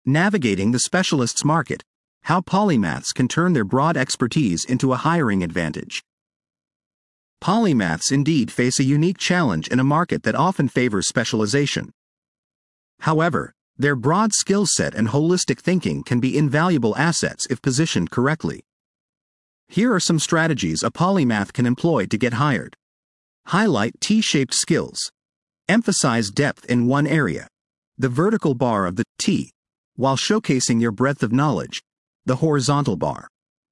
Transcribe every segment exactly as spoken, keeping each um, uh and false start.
Navigating the specialist's market. How polymaths can turn their broad expertise into a hiring advantage. Polymaths indeed face a unique challenge in a market that often favors specialization. However, their broad skill set and holistic thinking can be invaluable assets if positioned correctly. Here are some strategies a polymath can employ to get hired. Highlight T-shaped skills. Emphasize depth in one area, the vertical bar of the T, while showcasing your breadth of knowledge, the horizontal bar.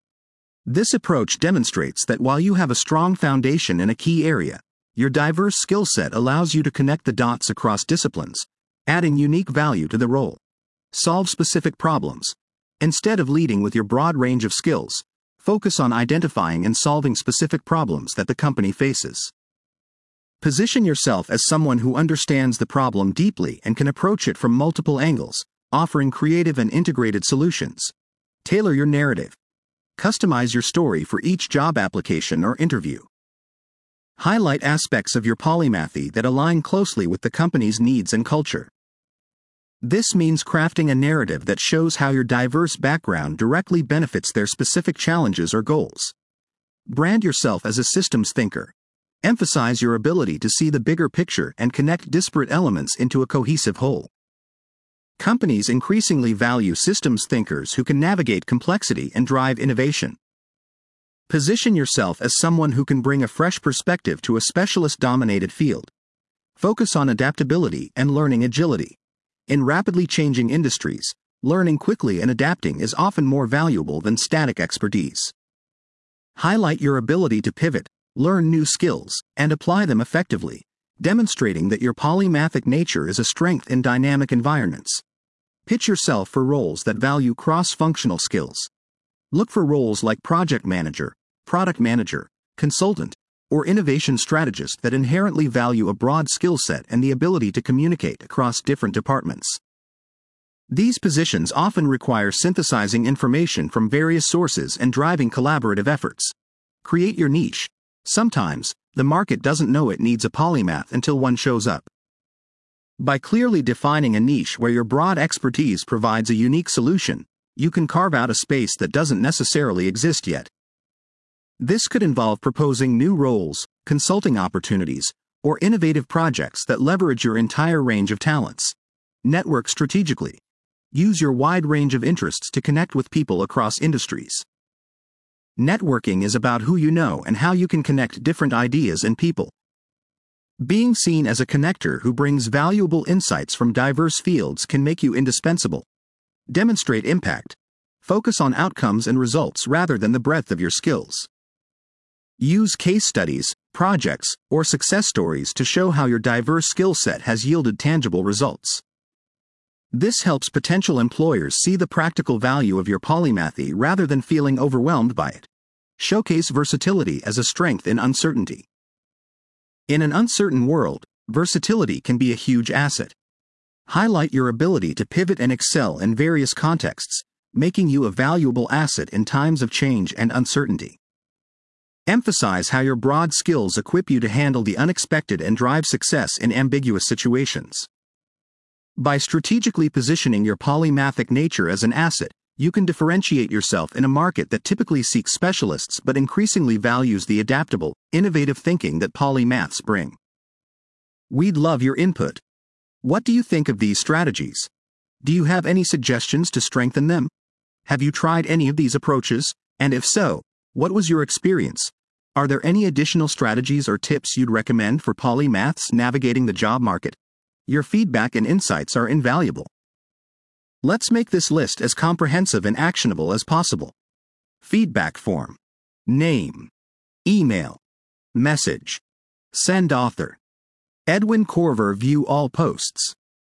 This approach demonstrates that while you have a strong foundation in a key area, your diverse skill set allows you to connect the dots across disciplines, adding unique value to the role. Solve specific problems. Instead of leading with your broad range of skills, focus on identifying and solving specific problems that the company faces. Position yourself as someone who understands the problem deeply and can approach it from multiple angles, offering creative and integrated solutions. Tailor your narrative. Customize your story for each job application or interview. Highlight aspects of your polymathy that align closely with the company's needs and culture. This means crafting a narrative that shows how your diverse background directly benefits their specific challenges or goals. Brand yourself as a systems thinker. Emphasize your ability to see the bigger picture and connect disparate elements into a cohesive whole. Companies increasingly value systems thinkers who can navigate complexity and drive innovation. Position yourself as someone who can bring a fresh perspective to a specialist-dominated field. Focus on adaptability and learning agility. In rapidly changing industries, learning quickly and adapting is often more valuable than static expertise. Highlight your ability to pivot, learn new skills, and apply them effectively, demonstrating that your polymathic nature is a strength in dynamic environments. Pitch yourself for roles that value cross-functional skills. Look for roles like project manager, product manager, consultant, or innovation strategist that inherently value a broad skill set and the ability to communicate across different departments. These positions often require synthesizing information from various sources and driving collaborative efforts. Create your niche. Sometimes, the market doesn't know it needs a polymath until one shows up. By clearly defining a niche where your broad expertise provides a unique solution, you can carve out a space that doesn't necessarily exist yet. This could involve proposing new roles, consulting opportunities, or innovative projects that leverage your entire range of talents. Network strategically. Use your wide range of interests to connect with people across industries. Networking is about who you know and how you can connect different ideas and people. Being seen as a connector who brings valuable insights from diverse fields can make you indispensable. Demonstrate impact. Focus on outcomes and results rather than the breadth of your skills. Use case studies, projects, or success stories to show how your diverse skill set has yielded tangible results. This helps potential employers see the practical value of your polymathy rather than feeling overwhelmed by it. Showcase versatility as a strength in uncertainty. In an uncertain world, versatility can be a huge asset. Highlight your ability to pivot and excel in various contexts, making you a valuable asset in times of change and uncertainty. Emphasize how your broad skills equip you to handle the unexpected and drive success in ambiguous situations. By strategically positioning your polymathic nature as an asset, you can differentiate yourself in a market that typically seeks specialists but increasingly values the adaptable, innovative thinking that polymaths bring. We'd love your input. What do you think of these strategies? Do you have any suggestions to strengthen them? Have you tried any of these approaches? And if so, what was your experience? Are there any additional strategies or tips you'd recommend for polymaths navigating the job market? Your feedback and insights are invaluable. Let's make this list as comprehensive and actionable as possible. Feedback form. Name. Email. Message. Send author. Edwin Corver. View all posts.